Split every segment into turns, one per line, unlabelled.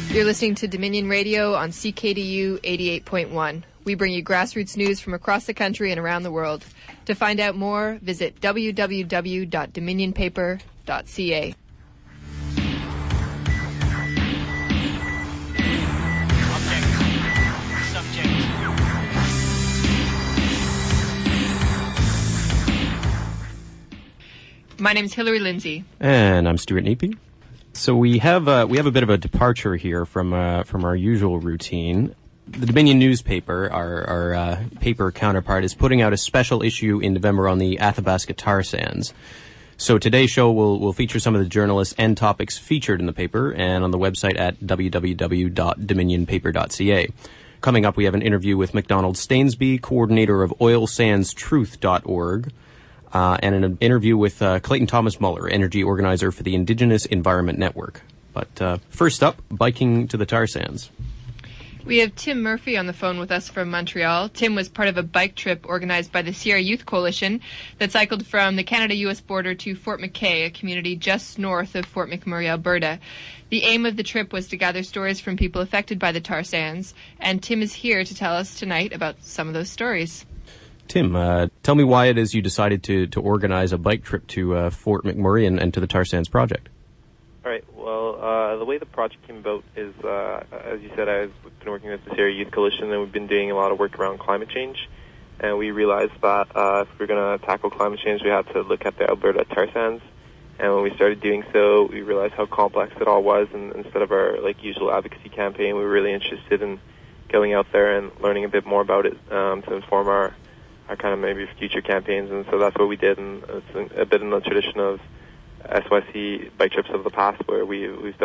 You're listening to Dominion Radio on CKDU 88.1. We bring you grassroots news from across the country and around the world. To find out more, visit www.dominionpaper.ca. My name is Hillary Lindsay.
And I'm Stuart Neepy. So we have a bit of a departure here from our usual routine. The Dominion newspaper, our paper counterpart, is putting out a special issue in November on the Athabasca tar sands. So today's show will feature some of the journalists and topics featured in the paper and on the website at www.dominionpaper.ca. Coming up, we have an interview with McDonald Stainsby, coordinator of oilsandstruth.org. And an interview with Clayton Thomas Muller, energy organizer for the Indigenous Environment Network. But first up, biking to the tar sands.
We have Tim Murphy on the phone with us from Montreal. Tim was part of a bike trip organized by the Sierra Youth Coalition that cycled from the Canada-US border to Fort McKay, a community just north of Fort McMurray, Alberta. The aim of the trip was to gather stories from people affected by the tar sands, and Tim is here to tell us tonight about some of those stories.
Tim, tell me why it is you decided to organize a bike trip to Fort McMurray and to the Tar Sands Project.
All right. Well, the way the project came about is, as you said, I've been working with the Sierra Youth Coalition, and we've been doing a lot of work around climate change. And we realized that if we're going to tackle climate change, we had to look at the Alberta tar sands. And when we started doing so, we realized how complex it all was. And instead of our usual advocacy campaign, we were really interested in going out there and learning a bit more about it to inform our kind of maybe future campaigns, and so that's what we did, and it's a bit in the tradition of SYC bike trips of the past, where we've used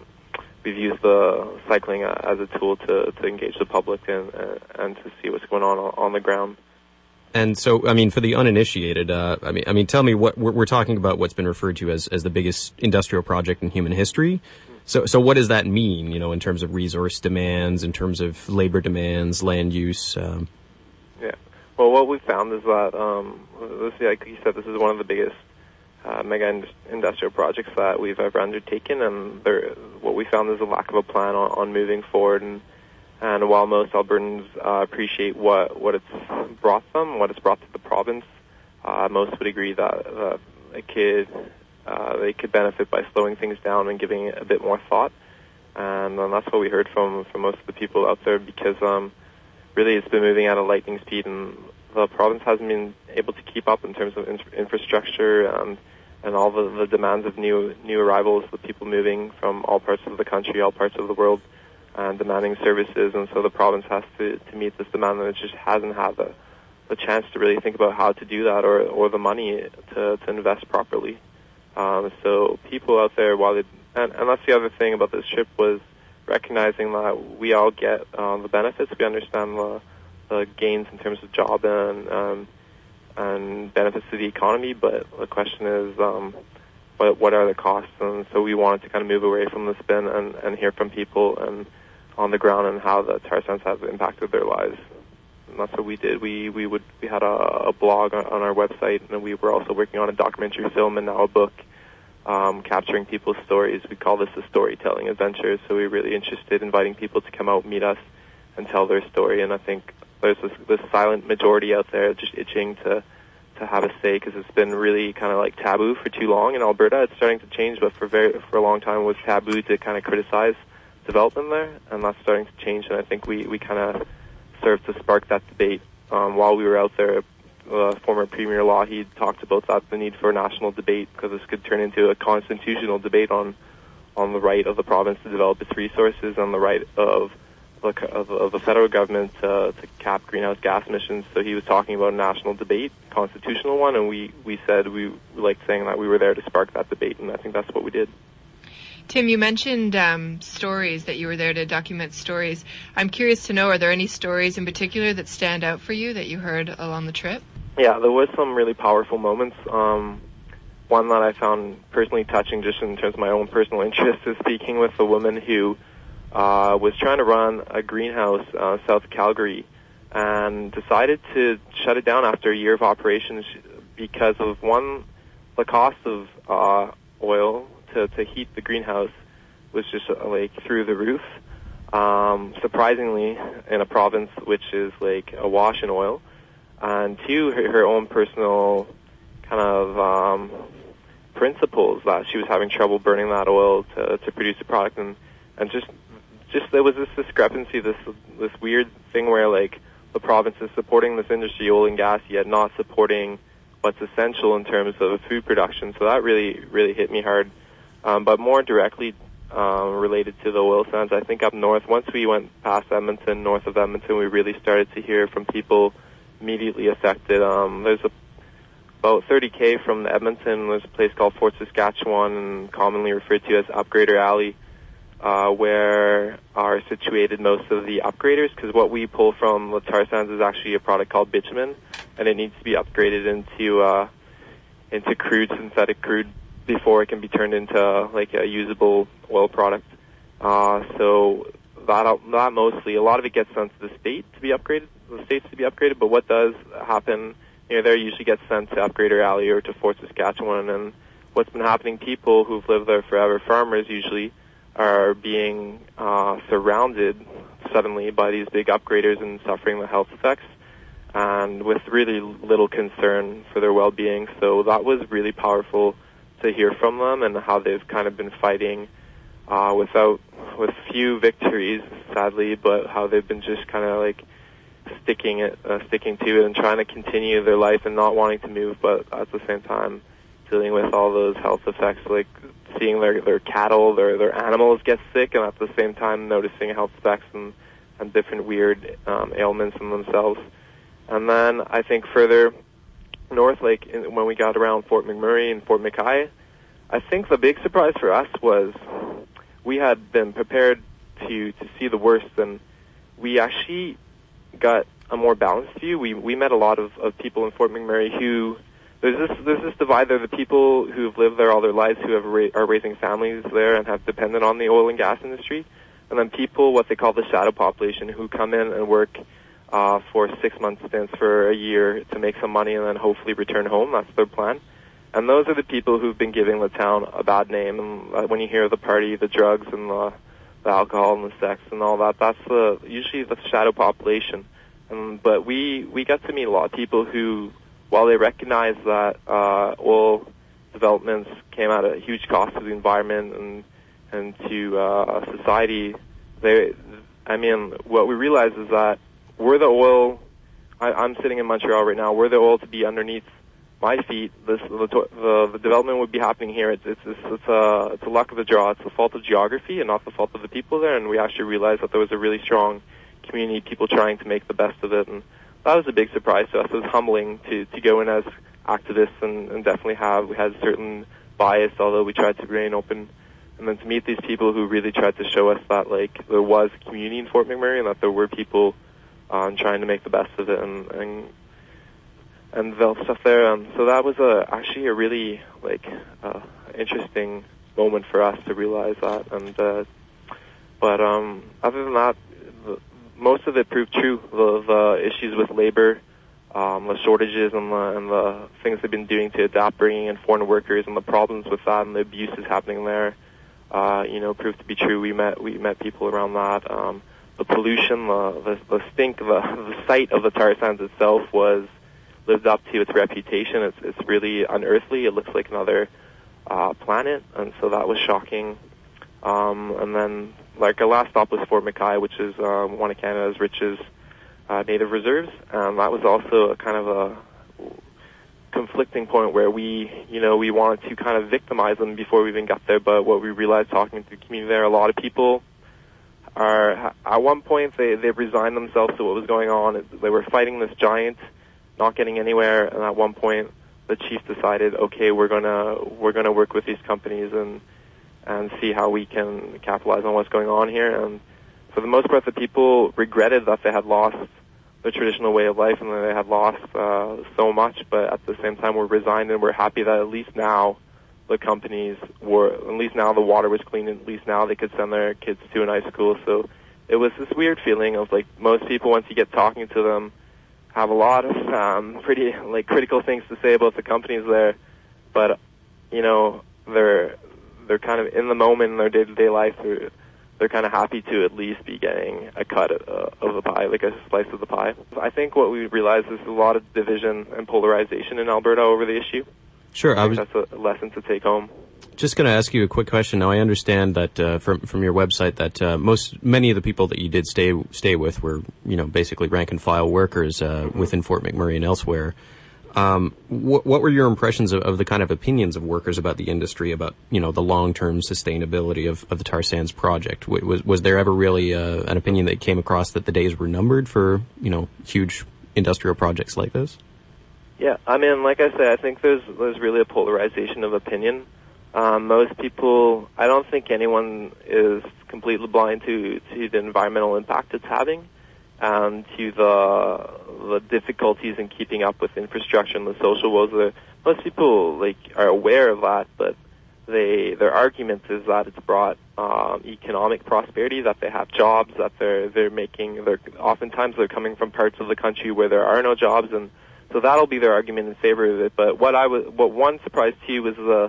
the cycling as a tool to engage the public and to see what's going on the ground.
And so, I mean, for the uninitiated, I mean, tell me what we're talking about. What's been referred to as the biggest industrial project in human history. So what does that mean? In terms of resource demands, in terms of labor demands, land use.
Yeah. Well, what we found is that, like you said, this is one of the biggest mega industrial projects that we've ever undertaken, and what we found is a lack of a plan on moving forward. And while most Albertans appreciate what it's brought them, what it's brought to the province, most would agree that they could benefit by slowing things down and giving it a bit more thought. And that's what we heard from most of the people out there, because really it's been moving at a lightning speed, and the province hasn't been able to keep up in terms of infrastructure and all the demands of new arrivals, with people moving from all parts of the country, all parts of the world, and demanding services. And so the province has to meet this demand, and it just hasn't had the chance to really think about how to do that, or the money to invest properly. So people out there, and that's the other thing about this trip, was recognizing that we all get the benefits. We understand the gains in terms of job and benefits to the economy, but the question is, what are the costs? And so we wanted to kind of move away from the spin and hear from people and on the ground and how the tar sands have impacted their lives. And that's what we did. We had a blog on our website, and we were also working on a documentary film and now a book, capturing people's stories. We call this a storytelling adventure, so we're really interested in inviting people to come out, meet us, and tell their story. And I think there's this silent majority out there just itching to have a say, because it's been really kind of like taboo for too long in Alberta. It's starting to change, but for a long time it was taboo to kind of criticize development there, and that's starting to change. And I think we kind of served to spark that debate. While we were out there, former Premier Lougheed talked about the need for a national debate, because this could turn into a constitutional debate on the right of the province to develop its resources, and the right of the federal government to cap greenhouse gas emissions. So he was talking about a national debate, constitutional one, and we said we liked saying that we were there to spark that debate, and I think that's what we did.
Tim, you mentioned stories, that you were there to document stories. I'm curious to know, are there any stories in particular that stand out for you that you heard along the trip?
Yeah, there was some really powerful moments. One that I found personally touching, just in terms of my own personal interest, is speaking with a woman who was trying to run a greenhouse south of Calgary and decided to shut it down after a year of operations because of, one, the cost of oil to heat the greenhouse, was just like through the roof. Surprisingly, in a province which is like awash in oil, and two, her own personal kind of principles that she was having trouble burning that oil to produce a product, and just there was this discrepancy, this weird thing where like the province is supporting this industry, oil and gas, yet not supporting what's essential in terms of food production. So that really hit me hard. But more directly related to the oil sands, I think up north, once we went past Edmonton, north of Edmonton, we really started to hear from people immediately affected. There's about 30K from Edmonton, there's a place called Fort Saskatchewan, and commonly referred to as Upgrader Alley, where are situated most of the upgraders, because what we pull from the tar sands is actually a product called bitumen, and it needs to be upgraded into crude, synthetic crude, before it can be turned into like a usable oil product. So that mostly, a lot of it gets sent to the states to be upgraded, but what does happen there usually gets sent to Upgrader Alley or to Fort Saskatchewan. And what's been happening, people who've lived there forever, farmers usually, are being surrounded suddenly by these big upgraders and suffering the health effects, and with really little concern for their well-being. So that was really powerful to hear from them, and how they've kind of been fighting with few victories, sadly, but how they've been just kind of like sticking to it and trying to continue their life and not wanting to move, but at the same time dealing with all those health effects, like seeing their cattle, their animals get sick, and at the same time noticing health effects and different weird ailments in themselves. And then I think further north, like when we got around Fort McMurray and Fort McKay, I think the big surprise for us was we had been prepared to see the worst, and we actually got a more balanced view. We met a lot of people in Fort McMurray who, there's this divide. There are the people who've lived there all their lives, who are raising families there and have depended on the oil and gas industry, and then people, what they call the shadow population, who come in and work for 6-month stints for a year to make some money and then hopefully return home. That's their plan. And those are the people who've been giving the town a bad name. And when you hear the party, the drugs and the alcohol and the sex and all that, that's usually the shadow population. But we got to meet a lot of people who, while they recognize that oil developments came at a huge cost to the environment and to society, what we realize is that were the oil, I'm sitting in Montreal right now, were the oil to be underneath my feet, the development would be happening here. It's a luck of the draw. It's the fault of geography and not the fault of the people there. And we actually realized that there was a really strong community, people trying to make the best of it. And that was a big surprise to us. It was humbling to go in as activists and definitely we had certain bias, although we tried to remain open. And then to meet these people who really tried to show us that like there was a community in Fort McMurray and that there were people trying to make the best of it and develop stuff there. So that was actually a really interesting moment for us to realize that. And but other than that, most of it proved true. The issues with labor, the shortages, and the things they've been doing to adapt, bringing in foreign workers, and the problems with that, and the abuses happening there, proved to be true. We met people around that. The pollution, the stink, the sight of the tar sands itself lived up to its reputation. It's really unearthly. It looks like another planet, and so that was shocking. And then, our last stop was Fort McKay, which is one of Canada's richest native reserves, and that was also a kind of a conflicting point where we wanted to kind of victimize them before we even got there. But what we realized talking to the community there, a lot of people are, at one point, they resigned themselves to what was going on. They were fighting this giant, not getting anywhere, and at one point the chief decided, okay, we're gonna work with these companies and see how we can capitalize on what's going on here. And for the most part, the people regretted that they had lost their traditional way of life and that they had lost so much, but at the same time we're resigned and we're happy that at least now the companies at least now the water was clean, and at least now they could send their kids to a nice school. So it was this weird feeling of most people, once you get talking to them, have a lot of pretty critical things to say about the companies there, but they're they're kind of in the moment in their day-to-day life. They're kind of happy to at least be getting a cut of the pie, like a slice of the pie. I think what we realize is a lot of division and polarization in Alberta over the issue.
Sure,
that's a lesson to take home.
Just going to ask you a quick question. Now, I understand that from your website that many of the people that you did stay with were, basically rank and file workers within Fort McMurray and elsewhere. What were your impressions of the kind of opinions of workers about the industry, about, the long-term sustainability of the tar sands project? Was there ever really an opinion that came across that the days were numbered for, huge industrial projects like this?
Yeah, I mean, like I said, I think there's really a polarization of opinion. Most people, I don't think anyone is completely blind to the environmental impact it's having, and to the difficulties in keeping up with infrastructure and the social woes. Most people are aware of that, but their argument is that it's brought economic prosperity, that they have jobs, that oftentimes they're coming from parts of the country where there are no jobs, and so that'll be their argument in favor of it. But what one surprise too was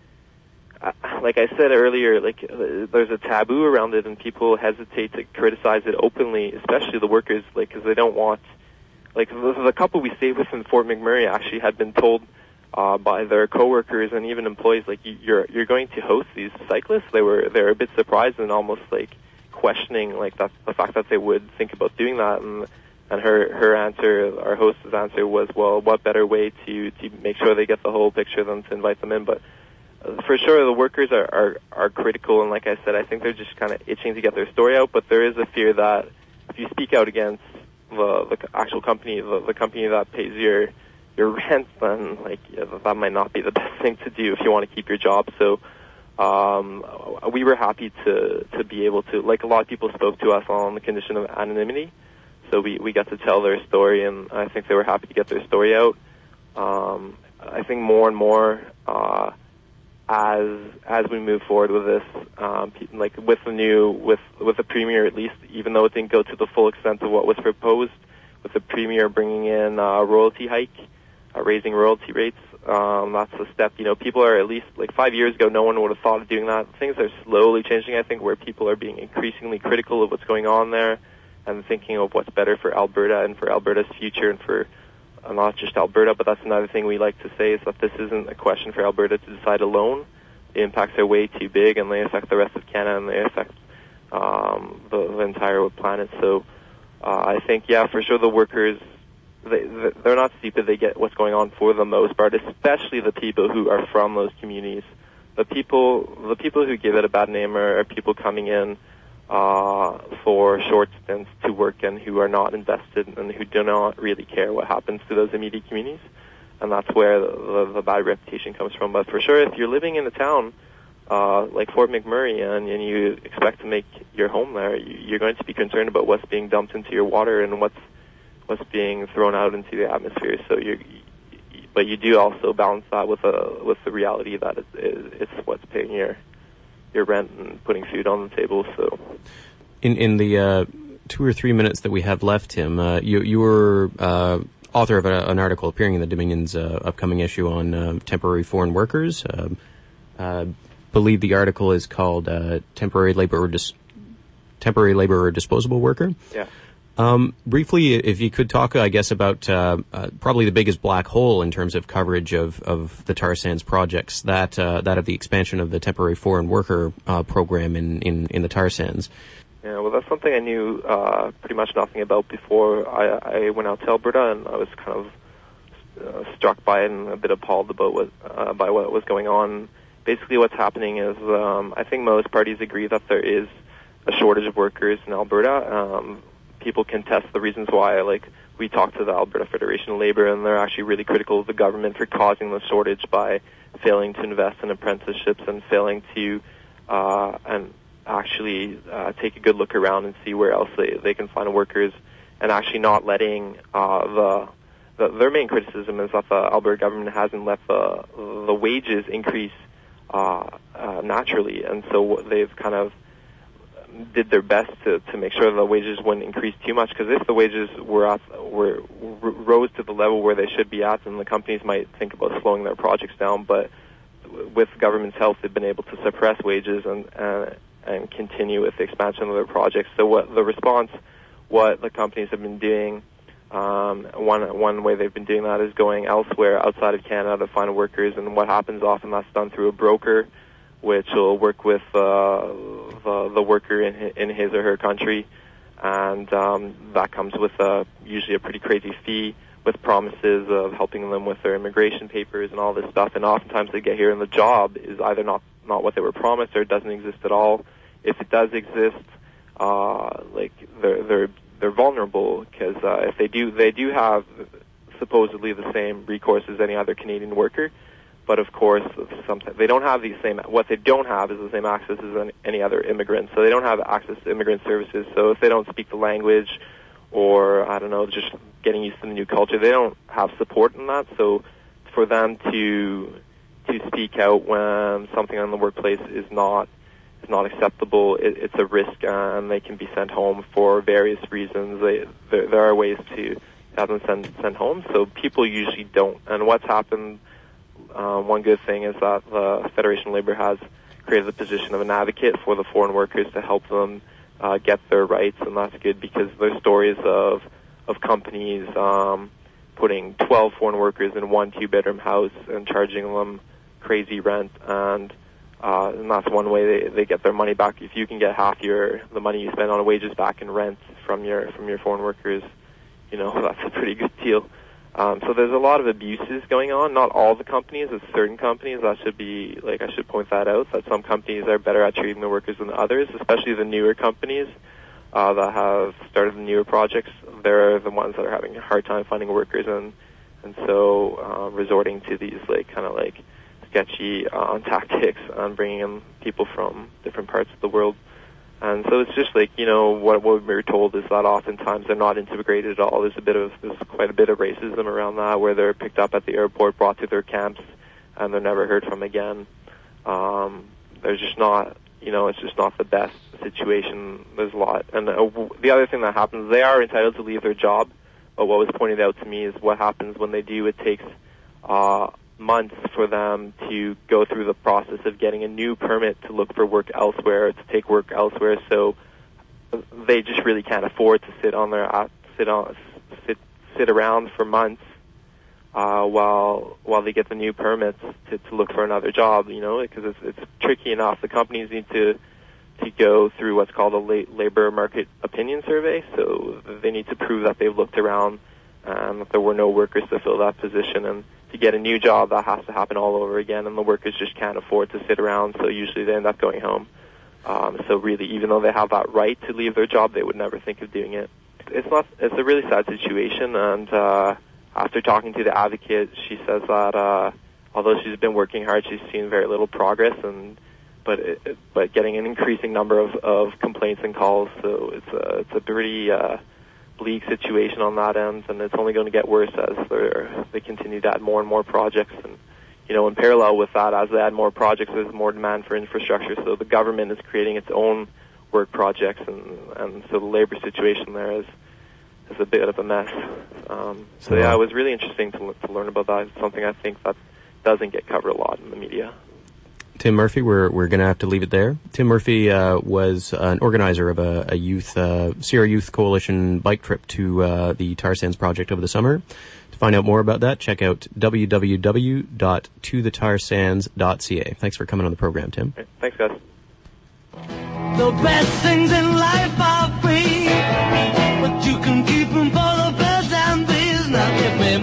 like I said earlier, there's a taboo around it, and people hesitate to criticize it openly, especially the workers, because they don't want. The couple we stayed with in Fort McMurray actually had been told by their coworkers and even employees, you're going to host these cyclists. They were a bit surprised and almost questioning the fact that they would think about doing that. And her answer, our host's answer, was, well, what better way to make sure they get the whole picture than to invite them in? But for sure, the workers are critical, and like I said, I think they're just kind of itching to get their story out. But there is a fear that if you speak out against the actual company, the company that pays your rent, then that might not be the best thing to do if you want to keep your job. So we were happy to be able to, a lot of people spoke to us on the condition of anonymity. So we got to tell their story, and I think they were happy to get their story out. I think more and more, as we move forward with this, with the premier, at least, even though it didn't go to the full extent of what was proposed, with the premier bringing in a royalty hike, raising royalty rates, that's a step. People are, at least 5 years ago, no one would have thought of doing that. Things are slowly changing, I think, where people are being increasingly critical of what's going on there, and thinking of what's better for Alberta and for Alberta's future, and for not just Alberta, but that's another thing we like to say, is that this isn't a question for Alberta to decide alone. The impacts are way too big, and they affect the rest of Canada, and they affect the entire planet. So I think, for sure, the workers, they're not stupid. They get what's going on for the most part, especially the people who are from those communities. The people who give it a bad name are people coming in for short stints to work, and who are not invested and who do not really care what happens to those immediate communities. And that's where the bad reputation comes from. But for sure, if you're living in a town like Fort McMurray and you expect to make your home there, you're going to be concerned about what's being dumped into your water and what's being thrown out into the atmosphere. So but you do also balance that with the reality that it's what's paying your rent and putting food on the table. So,
in the 2 or 3 minutes that we have left, Tim, you were author of an article appearing in the Dominion's upcoming issue on temporary foreign workers. Believe the article is called "Temporary Labor or Disposable Worker."
Yeah.
Briefly, if you could talk, I guess, about probably the biggest black hole in terms of coverage of the tar sands projects, that of the expansion of the temporary foreign worker program in the tar sands.
Yeah, well, that's something I knew pretty much nothing about before I went out to Alberta, and I was kind of struck by it and a bit appalled about by what was going on. Basically, what's happening is I think most parties agree that there is a shortage of workers in Alberta. People can test the reasons why. We talked to the Alberta Federation of Labor, and they're actually really critical of the government for causing the shortage by failing to invest in apprenticeships and failing to actually take a good look around and see where else they can find workers, and actually not letting their main criticism is that the Alberta government hasn't let the wages increase naturally, and so they've kind of did their best to make sure the wages wouldn't increase too much, because if the wages rose to the level where they should be at, then the companies might think about slowing their projects down. But with government's help, they've been able to suppress wages and continue with the expansion of their projects. So what the companies have been doing, one way they've been doing that is going elsewhere outside of Canada to find workers, and what happens often, that's done through a broker, which will work with the worker in his or her country, and that comes with usually a pretty crazy fee, with promises of helping them with their immigration papers and all this stuff. And oftentimes they get here and the job is either not what they were promised, or it doesn't exist at all. If it does exist, they're vulnerable, because if they do have supposedly the same recourse as any other Canadian worker. But of course, sometimes they don't have what they don't have is the same access as any other immigrant. So they don't have access to immigrant services. So if they don't speak the language, or I don't know, just getting used to the new culture, they don't have support in that. So for them to speak out when something in the workplace is not acceptable, it's a risk, and they can be sent home for various reasons. There are ways to have them sent home. So people usually don't. And what's happened, one good thing is that the Federation of Labour has created the position of an advocate for the foreign workers to help them get their rights, and that's good, because there's stories of companies putting 12 foreign workers in one 2-bedroom house and charging them crazy rent, and that's one way they get their money back. If you can get half the money you spend on wages back in rent from your foreign workers, that's a pretty good deal. So there's a lot of abuses going on. Not all the companies, it's certain companies. I should point that out, that some companies are better at treating the workers than others, especially the newer companies that have started the newer projects. They're the ones that are having a hard time finding workers, and so resorting to these sketchy tactics on bringing in people from different parts of the world. And so it's just what we're told is that oftentimes they're not integrated at all. There's quite a bit of racism around that, where they're picked up at the airport, brought to their camps, and they're never heard from again. They're just not, it's just not the best situation. There's a lot. And the other thing that happens, they are entitled to leave their job, but what was pointed out to me is what happens when they do, it takes months for them to go through the process of getting a new permit to look for work elsewhere, to take work elsewhere. So they just really can't afford to sit around for months while they get the new permits to look for another job. Because it's tricky enough. The companies need to go through what's called a labor market opinion survey. So they need to prove that they've looked around and that there were no workers to fill that position. And to get a new job, that has to happen all over again, and the workers just can't afford to sit around, so usually they end up going home. So really, even though they have that right to leave their job, they would never think of doing it. It's a really sad situation, and after talking to the advocate, she says that although she's been working hard, she's seen very little progress, but getting an increasing number of complaints and calls, so it's a pretty bleak situation on that end, and it's only going to get worse as they continue to add more and more projects. And in parallel with that, as they add more projects, there's more demand for infrastructure. So the government is creating its own work projects, and so the labor situation there is a bit of a mess. It was really interesting to learn about that. It's something I think that doesn't get covered a lot in the media.
Tim Murphy, we're going to have to leave it there. Tim Murphy was an organizer of a Sierra Youth Coalition bike trip to the tar sands project over the summer. To find out more about that, check out www.tothetarsands.ca. Thanks for coming on the program, Tim.
Right. Thanks, guys.
The best things in life are free, but you can keep them for the birds and bees. Now give me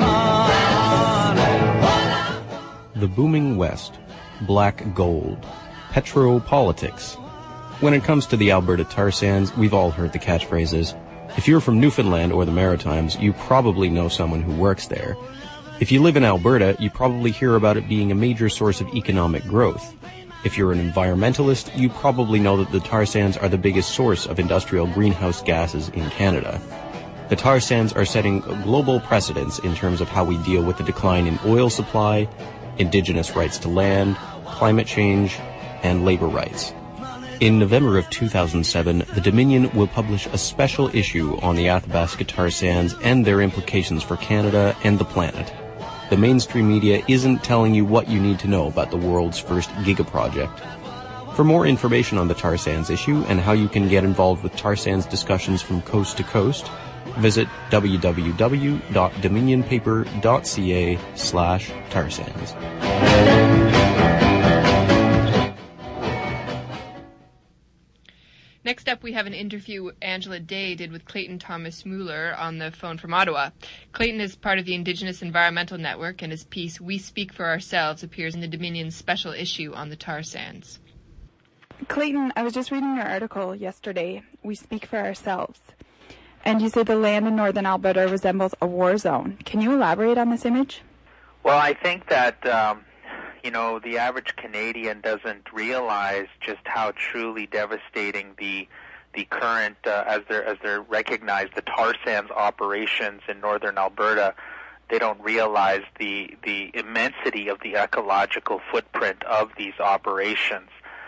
more.
The booming West. Black gold, petropolitics. When it comes to the Alberta tar sands, we've all heard the catchphrases. If you're from Newfoundland or the Maritimes, you probably know someone who works there. If you live in Alberta, you probably hear about it being a major source of economic growth. If you're an environmentalist, you probably know that the tar sands are the biggest source of industrial greenhouse gases in Canada. The tar sands are setting global precedents in terms of how we deal with the decline in oil supply, Indigenous rights to land, climate change, and labor rights. In November of 2007, the Dominion will publish a special issue on the Athabasca tar sands and their implications for Canada and the planet. the mainstream media isn't telling you what you need to know about the world's first gigaproject. For more information on the tar sands issue and how you can get involved with tar sands discussions from coast to coast, visit www.dominionpaper.ca/tarsands.
Next up, we have an interview Angela Day did with Clayton Thomas Mueller on the phone from Ottawa. Clayton is part of the Indigenous Environmental Network, and his piece, We Speak for Ourselves, appears in the Dominion's special issue on the tar sands.
Clayton, I was just reading your article yesterday, We Speak for Ourselves, and you say the land in northern Alberta resembles a war zone. Can you elaborate on this image?
Well, I think that the average Canadian doesn't realize just how truly devastating the current, as they're recognized, the tar sands operations in northern Alberta. They don't realize the immensity of the ecological footprint of these operations.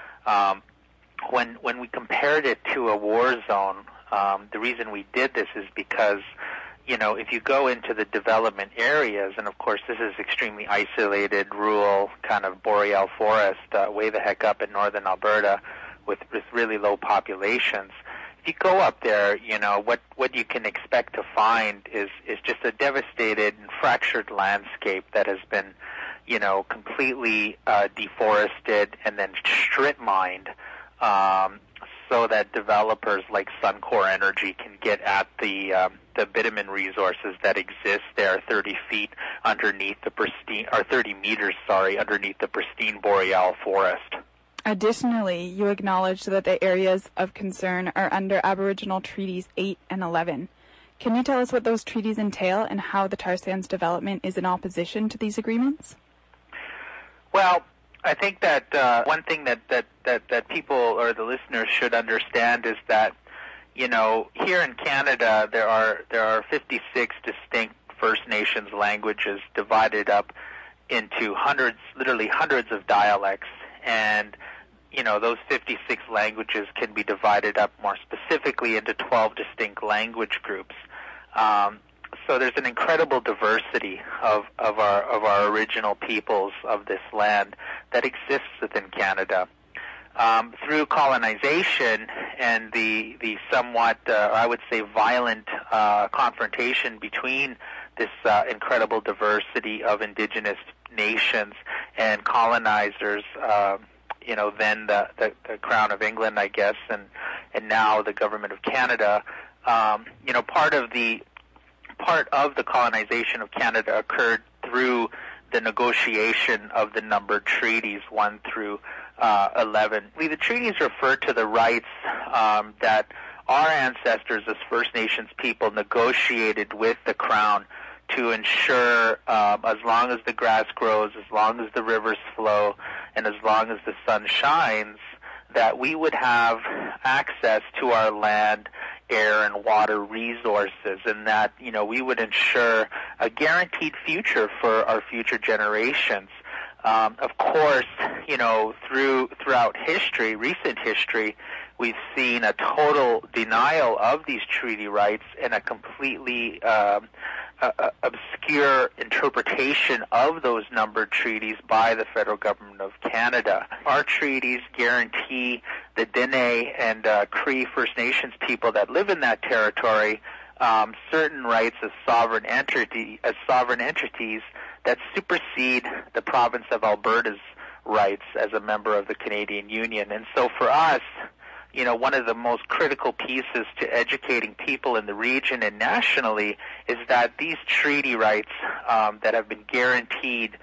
When we compared it to a war zone, the reason we did this is because, if you go into the development areas, and of course this is extremely isolated, rural, kind of boreal forest, way the heck up in northern Alberta with really low populations. If you go up there, what you can expect to find is just a devastated and fractured landscape that has been, completely deforested and then strip mined, so that developers like Suncor Energy can get at the bitumen resources that exist there 30 feet underneath the pristine, or 30 meters, underneath the pristine boreal forest.
Additionally, you acknowledge that the areas of concern are under Aboriginal Treaties 8 and 11. Can you tell us what those treaties entail and how the tar sands development is in opposition to these agreements?
Well, I think that one thing that people or the listeners should understand is that, here in Canada there are 56 distinct First Nations languages divided up into literally hundreds of dialects, and those 56 languages can be divided up more specifically into 12 distinct language groups. So there's an incredible diversity of our original peoples of this land that exists within Canada. Through colonization and the somewhat, I would say, violent confrontation between this incredible diversity of indigenous nations and colonizers, then the Crown of England, I guess, and now the Government of Canada, part of the colonization of Canada occurred through the negotiation of the numbered treaties 1 through 11. The treaties refer to the rights that our ancestors as First Nations people negotiated with the Crown to ensure, as long as the grass grows, as long as the rivers flow, and as long as the sun shines, that we would have access to our land, air, and water resources, and that, we would ensure a guaranteed future for our future generations. Of course, throughout history, recent history, we've seen a total denial of these treaty rights and a completely obscure interpretation of those numbered treaties by the federal government of Canada. Our treaties guarantee the Dene and Cree First Nations people that live in that territory certain rights as sovereign entities that supersede the province of Alberta's rights as a member of the Canadian Union. And so for us, one of the most critical pieces to educating people in the region and nationally is that these treaty rights that have been guaranteed,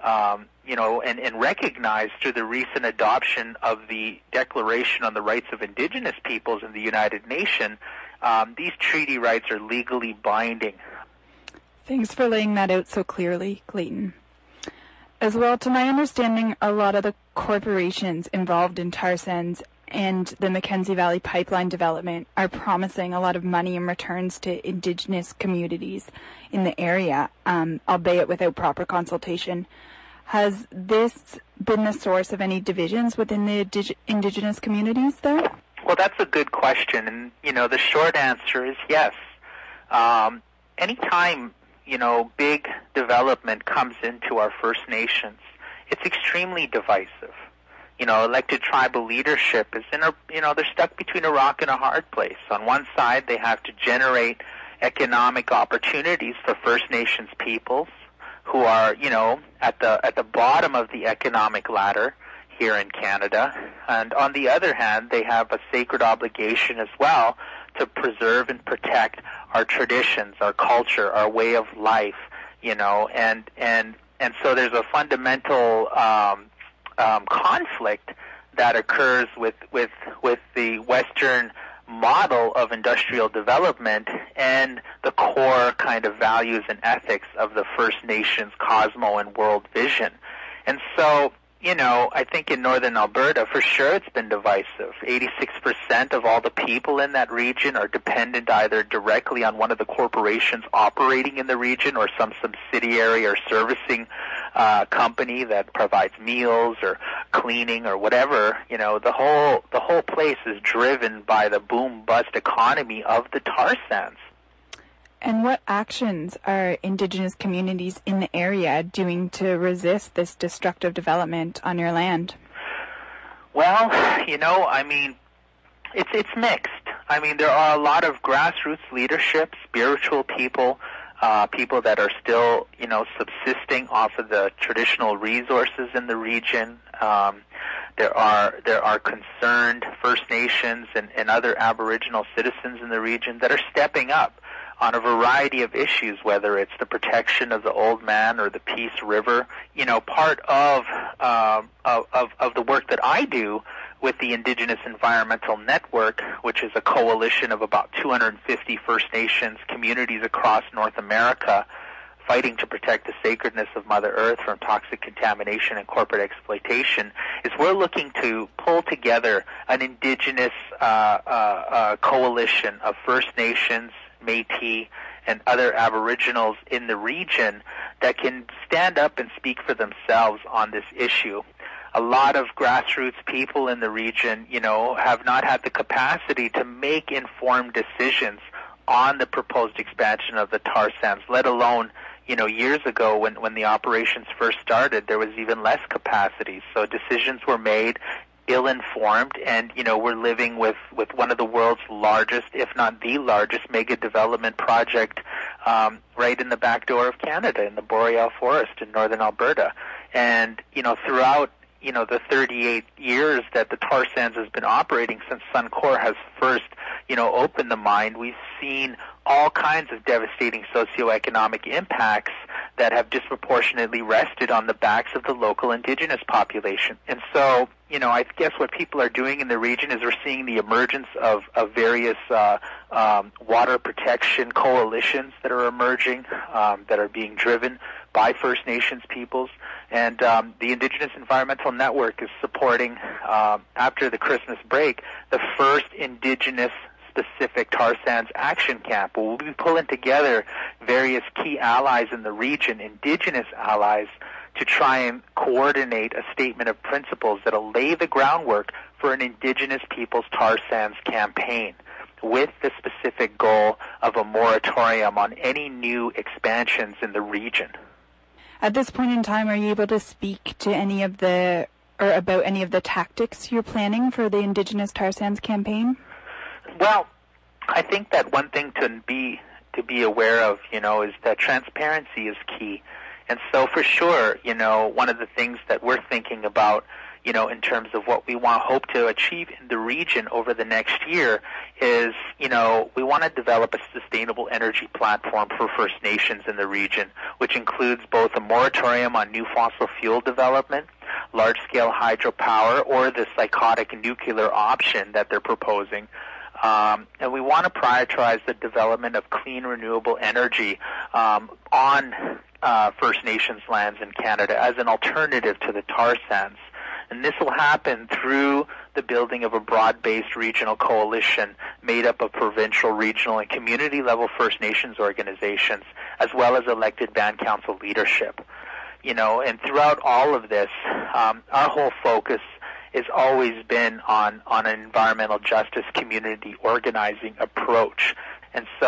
and recognized through the recent adoption of the Declaration on the Rights of Indigenous Peoples in the United Nations, these treaty rights are legally binding.
Thanks for laying that out so clearly, Clayton. As well, to my understanding, a lot of the corporations involved in tar sands and the Mackenzie Valley pipeline development are promising a lot of money in returns to Indigenous communities in the area, albeit without proper consultation. Has this been the source of any divisions within the Indigenous communities there?
Well, that's a good question, and the short answer is yes. Anytime big development comes into our First Nations, it's extremely divisive. Elected tribal leadership is they're stuck between a rock and a hard place. On one side, they have to generate economic opportunities for First Nations peoples who are, at the bottom of the economic ladder here in Canada. And on the other hand, they have a sacred obligation as well to preserve and protect our traditions, our culture, our way of life, and so there's a fundamental conflict that occurs with the Western model of industrial development and the core kind of values and ethics of the First Nations cosmo and world vision. And so, I think in northern Alberta, for sure it's been divisive. 86% of all the people in that region are dependent either directly on one of the corporations operating in the region or some subsidiary or servicing company that provides meals or cleaning or whatever. The whole place is driven by the boom-bust economy of the tar sands.
And what actions are Indigenous communities in the area doing to resist this destructive development on your land?
Well, it's mixed. There are a lot of grassroots leadership, spiritual people, people that are still, subsisting off of the traditional resources in the region. There are concerned First Nations and other Aboriginal citizens in the region that are stepping up on a variety of issues, whether it's the protection of the Old Man or the Peace River. Part of the work that I do with the Indigenous Environmental Network, which is a coalition of about 250 First Nations communities across North America fighting to protect the sacredness of Mother Earth from toxic contamination and corporate exploitation, is we're looking to pull together an Indigenous coalition of First Nations, Métis, and other Aboriginals in the region that can stand up and speak for themselves on this issue. A lot of grassroots people in the region, have not had the capacity to make informed decisions on the proposed expansion of the tar sands, let alone, years ago when the operations first started, there was even less capacity. So decisions were made ill-informed, and we're living with one of the world's largest, if not the largest, mega development project right in the back door of Canada in the Boreal Forest in northern Alberta. And throughout the 38 years that the tar sands has been operating since Suncor has first opened the mine, we've seen all kinds of devastating socioeconomic impacts that have disproportionately rested on the backs of the local Indigenous population. And so, I guess what people are doing in the region is we're seeing the emergence of various water protection coalitions that are emerging, that are being driven by First Nations peoples. And the Indigenous Environmental Network is supporting, after the Christmas break, the first Indigenous specific tar sands action camp. We'll be pulling together various key allies in the region, Indigenous allies, to try and coordinate a statement of principles that'll lay the groundwork for an Indigenous Peoples Tar Sands campaign with the specific goal of a moratorium on any new expansions in the region.
At this point in time, are you able to speak to about any of the tactics you're planning for the Indigenous Tar Sands campaign?
Well, I think that one thing to be aware of, is that transparency is key. And so for sure, one of the things that we're thinking about, in terms of what we hope to achieve in the region over the next year is, we want to develop a sustainable energy platform for First Nations in the region, which includes both a moratorium on new fossil fuel development, large-scale hydropower, or the psychotic nuclear option that they're proposing. And we want to prioritize the development of clean, renewable energy on First Nations lands in Canada as an alternative to the tar sands. And this will happen through the building of a broad-based regional coalition made up of provincial, regional, and community-level First Nations organizations, as well as elected band council leadership. And throughout all of this, our whole focus has always been on an environmental justice community organizing approach. And so,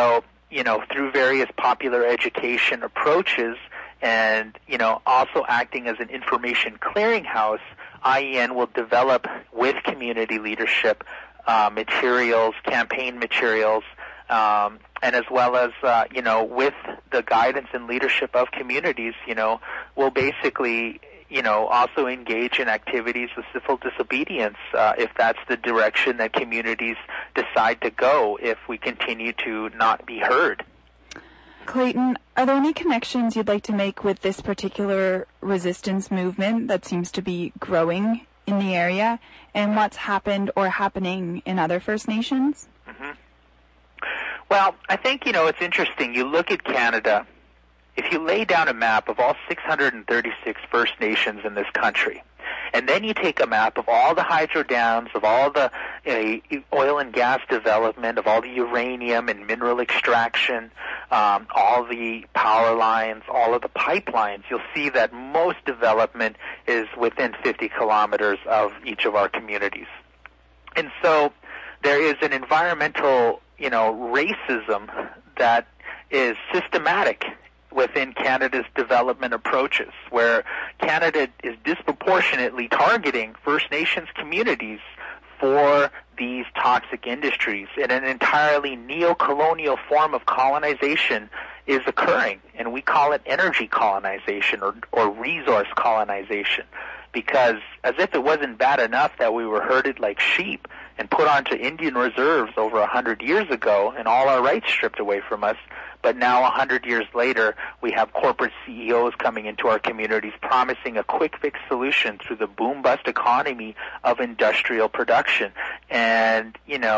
through various popular education approaches and, also acting as an information clearinghouse, IEN will develop with community leadership materials, campaign materials, and as well as, with the guidance and leadership of communities, we'll basically, also engage in activities of civil disobedience if that's the direction that communities decide to go if we continue to not be heard.
Clayton, are there any connections you'd like to make with this particular resistance movement that seems to be growing in the area and what's happened or happening in other First Nations?
Mm-hmm. Well, I think, it's interesting. You look at Canada, if you lay down a map of all 636 First Nations in this country, and then you take a map of all the hydro dams, of all the oil and gas development, of all the uranium and mineral extraction, all the power lines, all of the pipelines, you'll see that most development is within 50 kilometers of each of our communities. And so there is an environmental, racism that is systematic within Canada's development approaches, where Canada is disproportionately targeting First Nations communities for these toxic industries. And an entirely neo-colonial form of colonization is occurring, and we call it energy colonization or resource colonization, because as if it wasn't bad enough that we were herded like sheep and put onto Indian reserves over 100 years ago and all our rights stripped away from us, but now 100 years later, we have corporate CEOs coming into our communities promising a quick fix solution through the boom-bust economy of industrial production. And,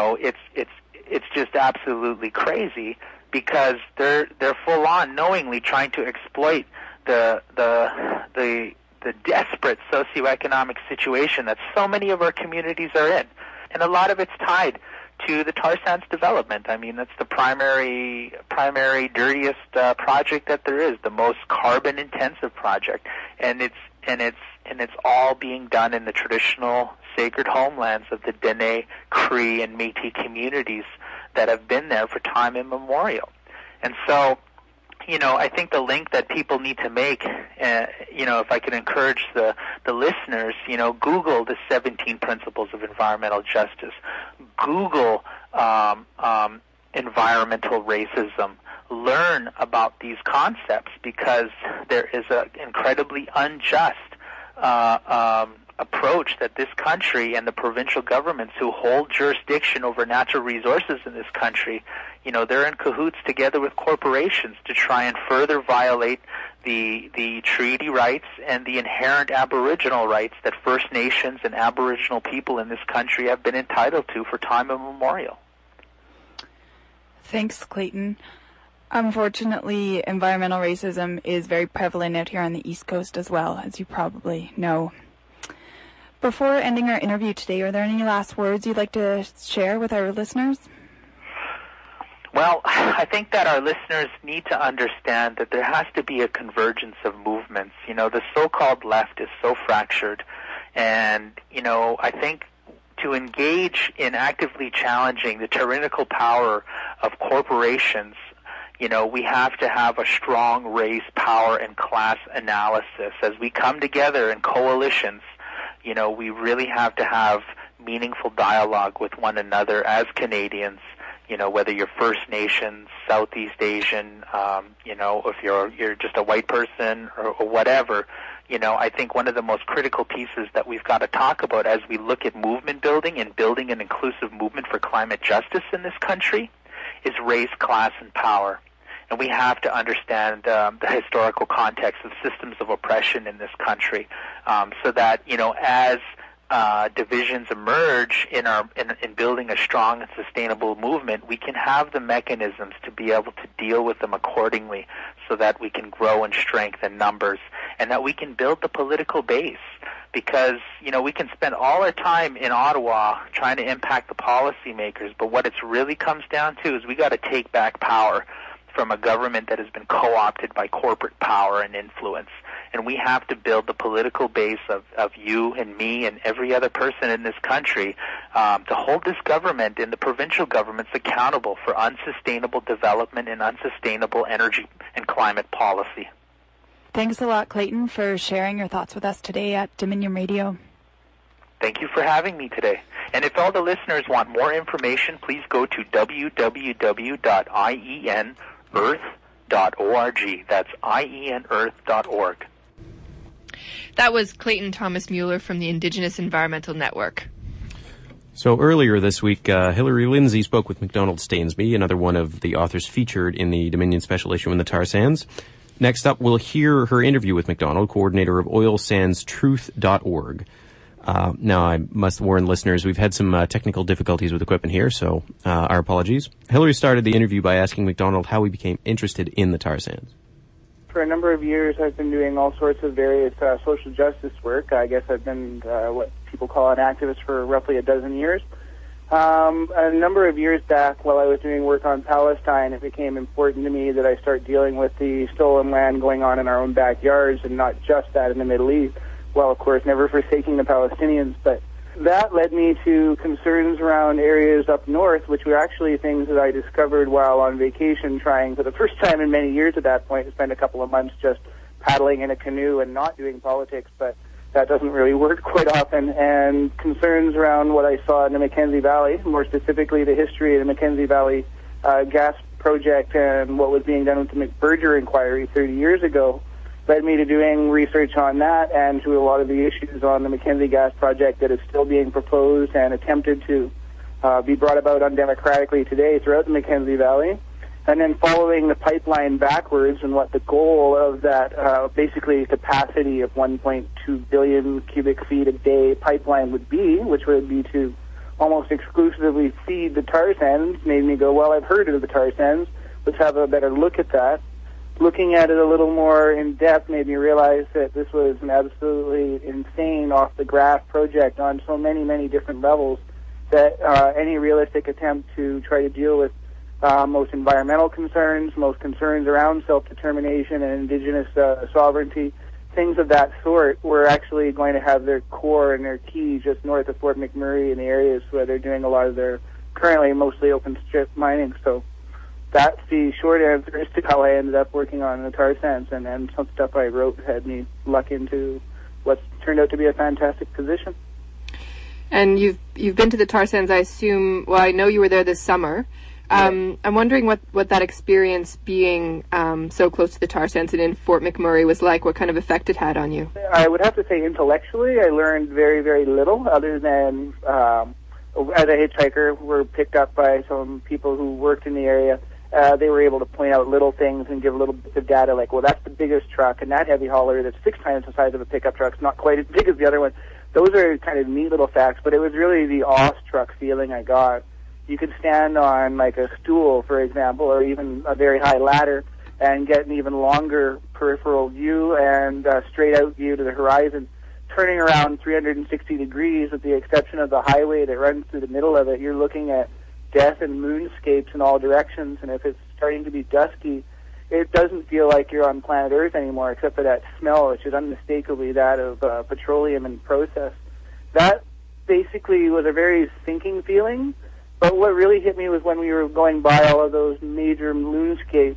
it's just absolutely crazy because they're full on knowingly trying to exploit the desperate socioeconomic situation that so many of our communities are in. And a lot of it's tied to the tar sands development. I mean, that's the primary dirtiest project that there is, the most carbon intensive project, and it's all being done in the traditional sacred homelands of the Dene, Cree, and Métis communities that have been there for time immemorial. And so, I think the link that people need to make, if I can encourage the listeners, Google the 17 Principles of Environmental Justice. Google environmental racism. Learn about these concepts because there is an incredibly unjust approach that this country and the provincial governments who hold jurisdiction over natural resources in this country, they're in cahoots together with corporations to try and further violate the treaty rights and the inherent Aboriginal rights that First Nations and Aboriginal people in this country have been entitled to for time immemorial.
Thanks, Clayton. Unfortunately, environmental racism is very prevalent out here on the East Coast as well, as you probably know. Before ending our interview today, are there any last words you'd like to share with our listeners?
Well, I think that our listeners need to understand that there has to be a convergence of movements. The so-called left is so fractured, and, I think to engage in actively challenging the tyrannical power of corporations, we have to have a strong race, power, and class analysis. As we come together in coalitions, we really have to have meaningful dialogue with one another as Canadians, whether you're First Nations, Southeast Asian, if you're just a white person or whatever. I think one of the most critical pieces that we've got to talk about as we look at movement building and building an inclusive movement for climate justice in this country is race, class, and power. And we have to understand the historical context of systems of oppression in this country, so that as divisions emerge in building a strong and sustainable movement, we can have the mechanisms to be able to deal with them accordingly, so that we can grow in strength and numbers, and that we can build the political base. Because we can spend all our time in Ottawa trying to impact the policymakers, but what it really comes down to is we got to take back power from a government that has been co-opted by corporate power and influence. And we have to build the political base of you and me and every other person in this country to hold this government and the provincial governments accountable for unsustainable development and unsustainable energy and climate policy.
Thanks a lot, Clayton, for sharing your thoughts with us today at Dominion Radio.
Thank you for having me today. And if all the listeners want more information, please go to www.ienearth.org. That's ienearth.org.
That was Clayton Thomas Mueller from the Indigenous Environmental Network.
So earlier this week, Hilary Lindsay spoke with McDonald Stainsby, another one of the authors featured in the Dominion special issue in the tar sands. Next up, we'll hear her interview with McDonald, coordinator of oilsandstruth.org. Now, I must warn listeners, we've had some technical difficulties with equipment here, so our apologies. Hilary started the interview by asking McDonald how he became interested in the tar sands.
For a number of years, I've been doing all sorts of various social justice work. I guess I've been what people call an activist for roughly a dozen years. A number of years back, while I was doing work on Palestine, it became important to me that I start dealing with the stolen land going on in our own backyards, and not just that in the Middle East. Well, of course, never forsaking the Palestinians, but that led me to concerns around areas up north, which were actually things that I discovered while on vacation, trying for the first time in many years at that point to spend a couple of months just paddling in a canoe and not doing politics, but that doesn't really work quite often, and concerns around what I saw in the Mackenzie Valley, more specifically the history of the Mackenzie Valley gas project and what was being done with the McBurger inquiry 30 years ago, led me to doing research on that and to a lot of the issues on the Mackenzie gas project that is still being proposed and attempted to be brought about undemocratically today throughout the Mackenzie Valley. And then following the pipeline backwards and what the goal of that basically capacity of 1.2 billion cubic feet a day pipeline would be, which would be to almost exclusively feed the tar sands, made me go, well, I've heard of the tar sands. Let's have a better look at that. Looking at it a little more in depth made me realize that this was an absolutely insane off-the-graph project on so many, many different levels that any realistic attempt to try to deal with most environmental concerns, most concerns around self-determination and indigenous sovereignty, things of that sort were actually going to have their core and their key just north of Fort McMurray in the areas where they're doing a lot of their currently mostly open strip mining. So that's the short answer as to how I ended up working on the tar sands, and then some stuff I wrote had me luck into what's turned out to be a fantastic position.
And you've been to the tar sands, I assume. Well, I know you were there this summer. I'm wondering what that experience being so close to the tar sands and in Fort McMurray was like, what kind of effect it had on you.
I would have to say intellectually I learned very, very little other than as a hitchhiker, were picked up by some people who worked in the area. They were able to point out little things and give little bits of data like, well, that's the biggest truck, and that heavy hauler that's 6 times the size of a pickup truck is not quite as big as the other one. Those are kind of neat little facts, but it was really the awestruck feeling I got. You could stand on like a stool, for example, or even a very high ladder and get an even longer peripheral view and straight out view to the horizon. Turning around 360 degrees with the exception of the highway that runs through the middle of it, you're looking at death and moonscapes in all directions, and if it's starting to be dusky, it doesn't feel like you're on planet Earth anymore, except for that smell, which is unmistakably that of petroleum in process. That basically was a very sinking feeling, but what really hit me was when we were going by all of those major lunarscapes,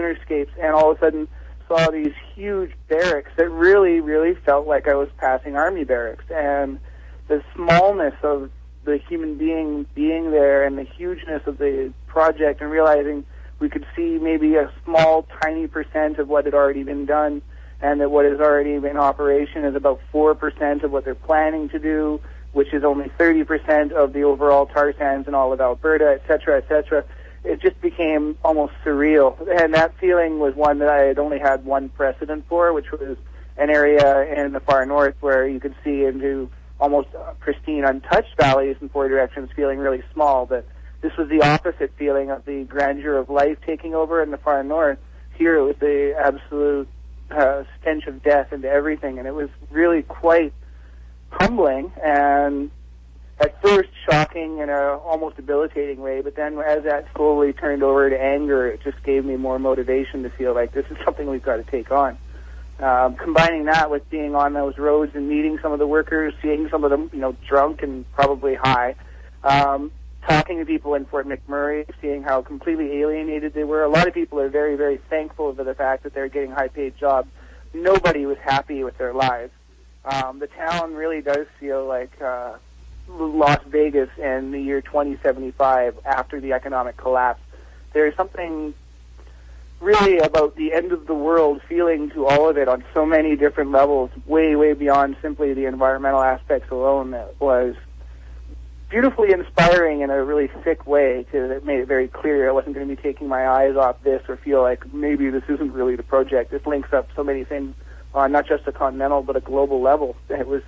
and all of a sudden saw these huge barracks that really, really felt like I was passing army barracks, and the smallness of the human being there and the hugeness of the project, and realizing we could see maybe a small, tiny percent of what had already been done, and that what has already been in operation is about 4% of what they're planning to do, which is only 30% of the overall tar sands in all of Alberta, et cetera, et cetera. It just became almost surreal. And that feeling was one that I had only had one precedent for, which was an area in the far north where you could see into almost pristine, untouched valleys in four directions, feeling really small. But this was the opposite feeling of the grandeur of life taking over in the far north. Here it was the absolute stench of death into everything, and it was really quite humbling and at first shocking in a almost debilitating way, but then as that slowly turned over to anger, it just gave me more motivation to feel like this is something we've got to take on. Combining that with being on those roads and meeting some of the workers, seeing some of them, drunk and probably high, Talking to people in Fort McMurray, seeing how completely alienated they were. A lot of people are very, very thankful for the fact that they're getting high-paid jobs. Nobody was happy with their lives. The town really does feel like Las Vegas in the year 2075 after the economic collapse. There's something really about the end of the world feeling to all of it on so many different levels, way, way beyond simply the environmental aspects alone, that was beautifully inspiring in a really thick way that made it very clear I wasn't going to be taking my eyes off this or feel like maybe this isn't really the project. This links up so many things on not just a continental but a global level. It was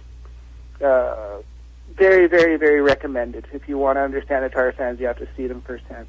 very, very, very recommended. If you want to understand the tar sands, you have to see them firsthand.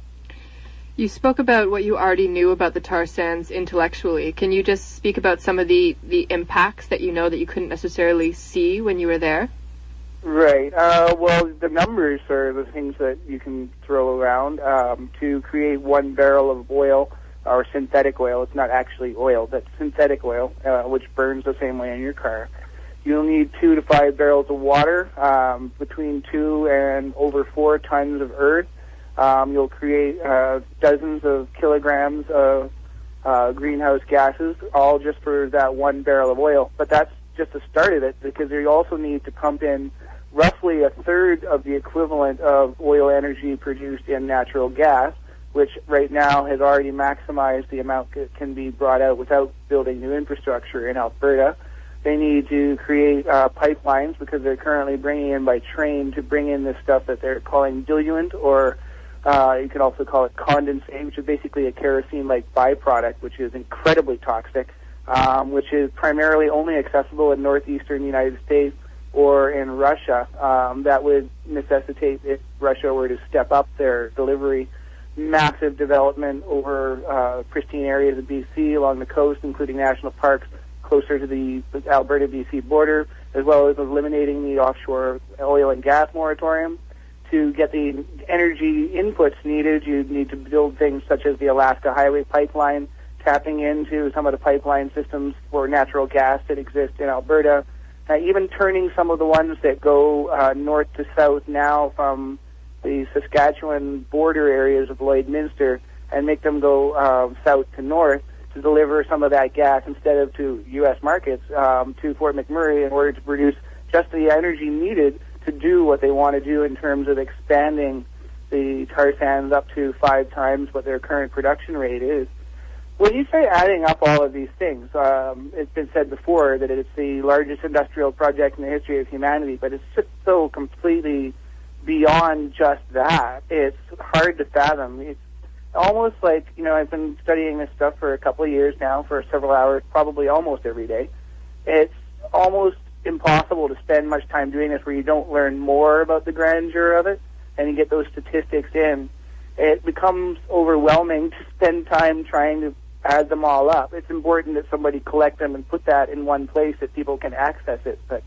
You spoke about what you already knew about the tar sands intellectually. Can you just speak about some of the impacts that you know that you couldn't necessarily see when you were there?
Right. Well, the numbers are the things that you can throw around. To create 1 barrel of oil, or synthetic oil, it's not actually oil, but synthetic oil, which burns the same way in your car. You'll need 2 to 5 barrels of water, between 2 and over 4 tons of earth. You'll create dozens of kilograms of greenhouse gases, all just for that 1 barrel of oil. But that's just the start of it, because you also need to pump in roughly a third of the equivalent of oil energy produced in natural gas, which right now has already maximized the amount that can be brought out without building new infrastructure in Alberta. They need to create pipelines, because they're currently bringing in by train to bring in this stuff that they're calling diluent, or you could also call it condensate, which is basically a kerosene-like byproduct, which is incredibly toxic, which is primarily only accessible in northeastern United States or in Russia. That would necessitate, if Russia were to step up their delivery, massive development over pristine areas of BC along the coast, including national parks closer to the Alberta-BC border, as well as eliminating the offshore oil and gas moratorium. To get the energy inputs needed, you need to build things such as the Alaska Highway Pipeline, tapping into some of the pipeline systems for natural gas that exist in Alberta, even turning some of the ones that go north to south now from the Saskatchewan border areas of Lloydminster and make them go south to north to deliver some of that gas instead of to U.S. markets to Fort McMurray in order to produce just the energy needed to do what they want to do in terms of expanding the tar sands up to 5 times what their current production rate is. When you say adding up all of these things, it's been said before that it's the largest industrial project in the history of humanity, but it's just so completely beyond just that. It's hard to fathom. It's almost like, I've been studying this stuff for a couple of years now, for several hours, probably almost every day. It's almost impossible to spend much time doing this where you don't learn more about the grandeur of it and you get those statistics in. It becomes overwhelming to spend time trying to add them all up. It's important that somebody collect them and put that in one place that people can access it. But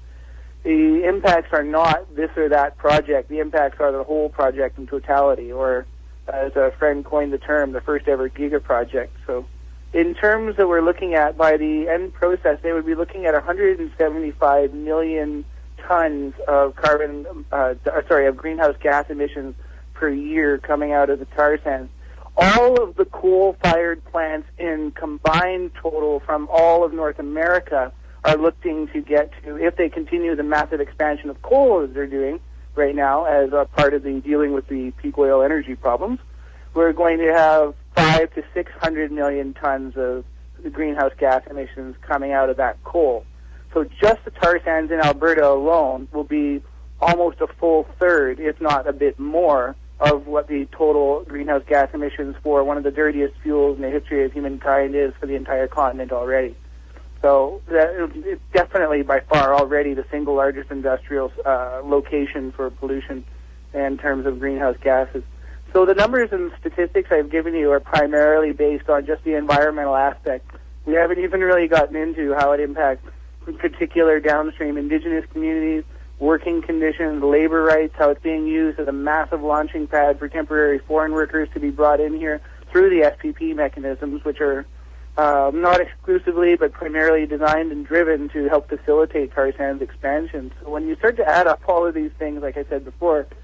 the impacts are not this or that project. The impacts are the whole project in totality, or as a friend coined the term, the first ever giga project. So in terms that we're looking at, by the end process, they would be looking at 175 million tons of of greenhouse gas emissions per year coming out of the tar sands. All of the coal-fired plants in combined total from all of North America are looking to get to, if they continue the massive expansion of coal as they're doing right now as a part of the dealing with the peak oil energy problems, we're going to have 500 to 600 million tons of greenhouse gas emissions coming out of that coal. So just the tar sands in Alberta alone will be almost a full third, if not a bit more, of what the total greenhouse gas emissions for one of the dirtiest fuels in the history of humankind is for the entire continent already. So it's definitely by far already the single largest industrial location for pollution in terms of greenhouse gases. So the numbers and statistics I've given you are primarily based on just the environmental aspect. We haven't even really gotten into how it impacts particular downstream indigenous communities, working conditions, labor rights, how it's being used as a massive launching pad for temporary foreign workers to be brought in here through the SPP mechanisms, which are not exclusively but primarily designed and driven to help facilitate tar sands expansion. So when you start to add up all of these things, like I said before,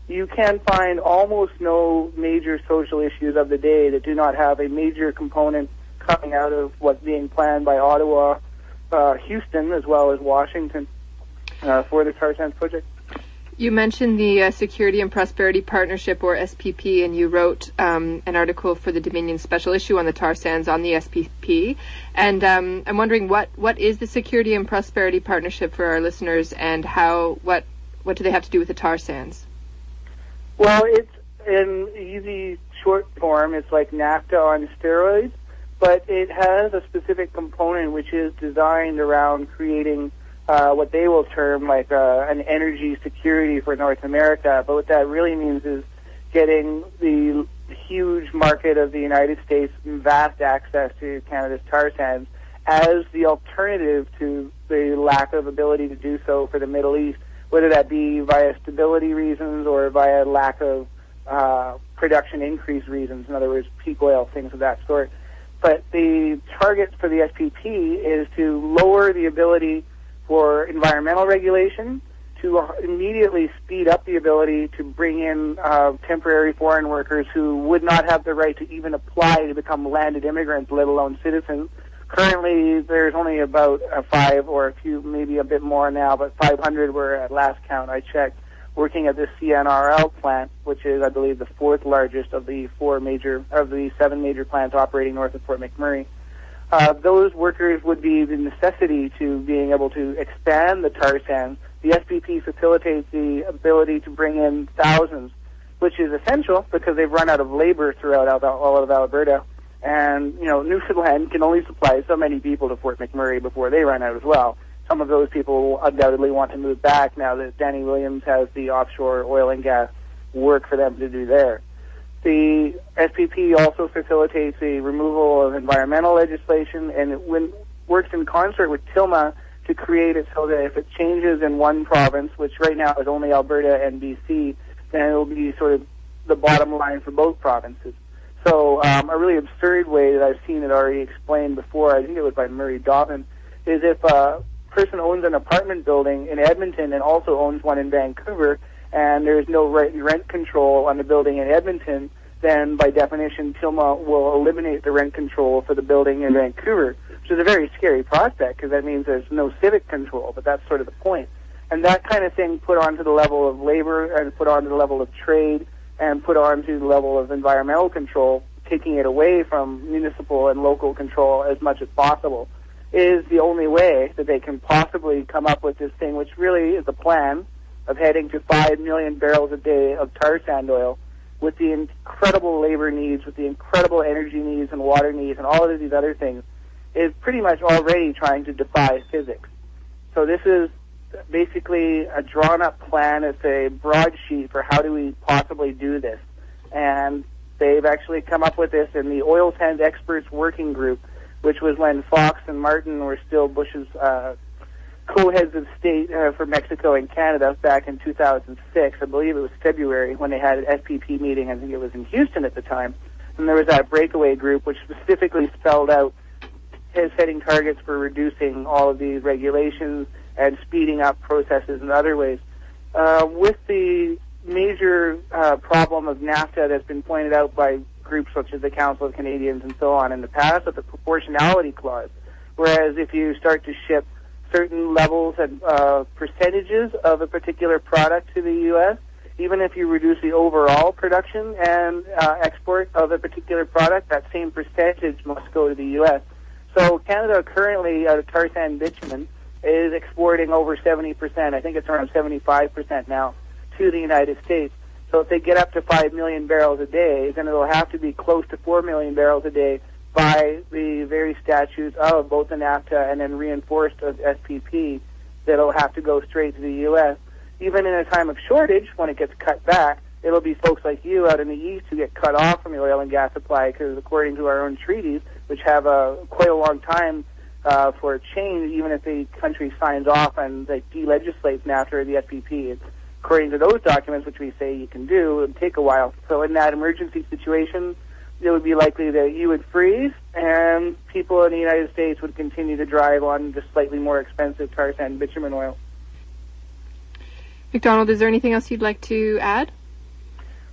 you can find almost no major social issues of the day that do not have a major component coming out of what's being planned by Ottawa, Houston, as well as Washington for the tar sands project.
You mentioned the Security and Prosperity Partnership, or SPP, and you wrote an article for the Dominion special issue on the tar sands on the SPP. And I'm wondering, what is the Security and Prosperity Partnership for our listeners, and what do they have to do with the tar sands?
Well, it's in easy short form. It's like NAFTA on steroids, but it has a specific component which is designed around creating what they will term like an energy security for North America. But what that really means is getting the huge market of the United States and vast access to Canada's tar sands as the alternative to the lack of ability to do so for the Middle East, whether that be via stability reasons or via lack of production increase reasons, in other words, peak oil, things of that sort. But the target for the SPP is to lower the ability for environmental regulation, to immediately speed up the ability to bring in temporary foreign workers who would not have the right to even apply to become landed immigrants, let alone citizens. Currently, there's only about 5 or a few, maybe a bit more now, but 500 were at last count I checked, working at the CNRL plant, which is, I believe, the 4th largest of the 7 major plants operating north of Fort McMurray. Those workers would be the necessity to being able to expand the tar sands. The SPP facilitates the ability to bring in thousands, which is essential because they've run out of labor throughout all of Alberta. And, Newfoundland can only supply so many people to Fort McMurray before they run out as well. Some of those people will undoubtedly want to move back now that Danny Williams has the offshore oil and gas work for them to do there. The SPP also facilitates the removal of environmental legislation, and it works in concert with TILMA to create it so that if it changes in one province, which right now is only Alberta and BC, then it will be sort of the bottom line for both provinces. So a really absurd way that I've seen it already explained before, I think it was by Murray Dobbin, is if a person owns an apartment building in Edmonton and also owns one in Vancouver, and there's no rent control on the building in Edmonton, then by definition, TILMA will eliminate the rent control for the building in Vancouver, which is a very scary prospect because that means there's no civic control, but that's sort of the point. And that kind of thing put onto the level of labor and put onto the level of trade and put onto the level of environmental control, taking it away from municipal and local control as much as possible, is the only way that they can possibly come up with this thing, which really is a plan of heading to 5 million barrels a day of tar sand oil with the incredible labor needs, with the incredible energy needs and water needs and all of these other things, is pretty much already trying to defy physics. So this is basically a drawn-up plan. It's a broadsheet for how do we possibly do this. And they've actually come up with this in the Oil Sands Experts Working Group, which was when Fox and Martin were still Bush's co-heads of state for Mexico and Canada back in 2006. I believe it was February when they had an SPP meeting. I think it was in Houston at the time. And there was that breakaway group which specifically spelled out setting targets for reducing all of these regulations and speeding up processes in other ways. With the major problem of NAFTA that's been pointed out by groups such as the Council of Canadians and so on in the past, with the proportionality clause, whereas if you start to ship certain levels and percentages of a particular product to the U.S., even if you reduce the overall production and export of a particular product, that same percentage must go to the U.S. So Canada currently, out of tar sand bitumen, is exporting over 70%. I think it's around 75% now to the United States. So if they get up to 5 million barrels a day, then it'll have to be close to 4 million barrels a day by the very statutes of both the NAFTA and then reinforced of SPP that'll have to go straight to the U.S. Even in a time of shortage, when it gets cut back, it'll be folks like you out in the East who get cut off from the oil and gas supply because according to our own treaties, which have quite a long time for a change, even if the country signs off and like, de-legislates NAFTA or the SPP, according to those documents, which we say you can do, it would take a while. So in that emergency situation, it would be likely that you would freeze and people in the United States would continue to drive on just slightly more expensive tar sand bitumen oil.
McDonald, is there anything else you'd like to add?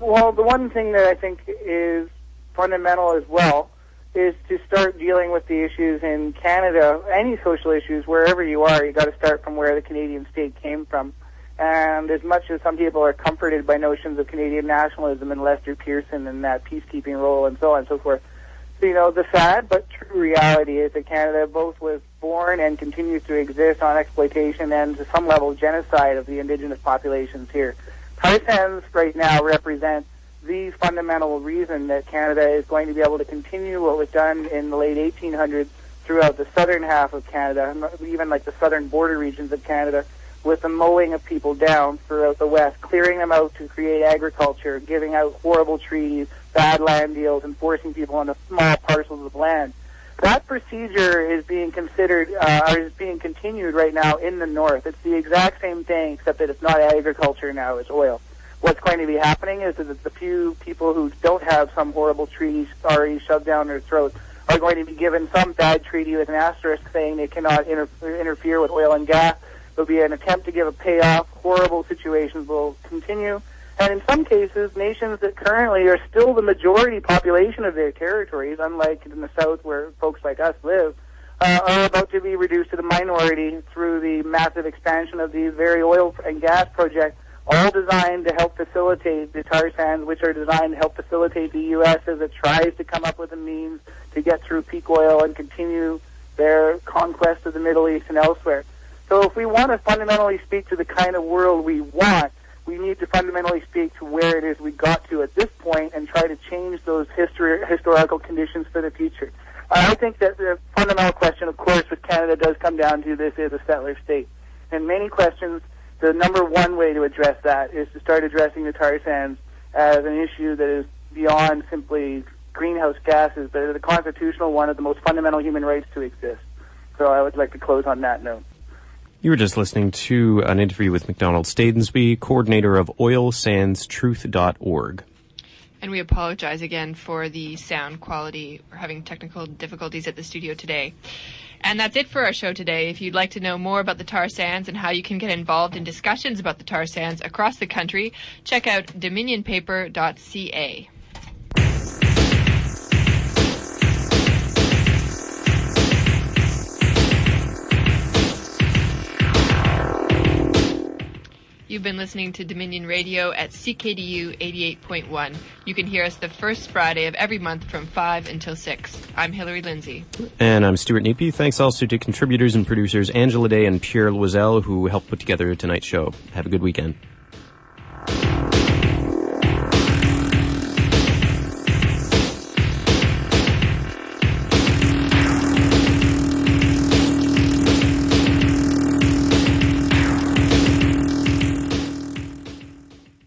Well, the one thing that I think is fundamental as well is to start dealing with the issues in Canada, any social issues, wherever you are. You got to start from where the Canadian state came from. And as much as some people are comforted by notions of Canadian nationalism and Lester Pearson and that peacekeeping role and so on and so forth, so, the sad but true reality is that Canada both was born and continues to exist on exploitation and, to some level, genocide of the indigenous populations here. Tar sands right now represent the fundamental reason that Canada is going to be able to continue what was done in the late 1800s throughout the southern half of Canada, even like the southern border regions of Canada, with the mowing of people down throughout the West, clearing them out to create agriculture, giving out horrible treaties, bad land deals, and forcing people onto small parcels of land. That procedure is being considered, or is being continued right now in the North. It's the exact same thing, except that it's not agriculture now, it's oil. What's going to be happening is that the few people who don't have some horrible treaty already shoved down their throats are going to be given some bad treaty with an asterisk saying they cannot interfere with oil and gas. There'll be an attempt to give a payoff. Horrible situations will continue. And in some cases, nations that currently are still the majority population of their territories, unlike in the South where folks like us live, are about to be reduced to the minority through the massive expansion of these very oil and gas projects, all designed to help facilitate the tar sands, which are designed to help facilitate the U.S. as it tries to come up with a means to get through peak oil and continue their conquest of the Middle East and elsewhere. So if we want to fundamentally speak to the kind of world we want, we need to fundamentally speak to where it is we got to at this point and try to change those historical conditions for the future. I think that the fundamental question, of course, with Canada does come down to this is a settler state. And many questions, the number one way to address that is to start addressing the tar sands as an issue that is beyond simply greenhouse gases, but is a constitutional one of the most fundamental human rights to exist. So I would like to close on that note.
You were just listening to an interview with McDonald Stadensby, coordinator of oilsandstruth.org.
And we apologize again for the sound quality. We're having technical difficulties at the studio today. And that's it for our show today. If you'd like to know more about the tar sands and how you can get involved in discussions about the tar sands across the country, check out dominionpaper.ca. You've been listening to Dominion Radio at CKDU 88.1. You can hear us the first Friday of every month from 5 until 6. I'm Hillary Lindsay.
And I'm Stuart Neepy. Thanks also to contributors and producers Angela Day and Pierre Loisel, who helped put together tonight's show. Have a good weekend.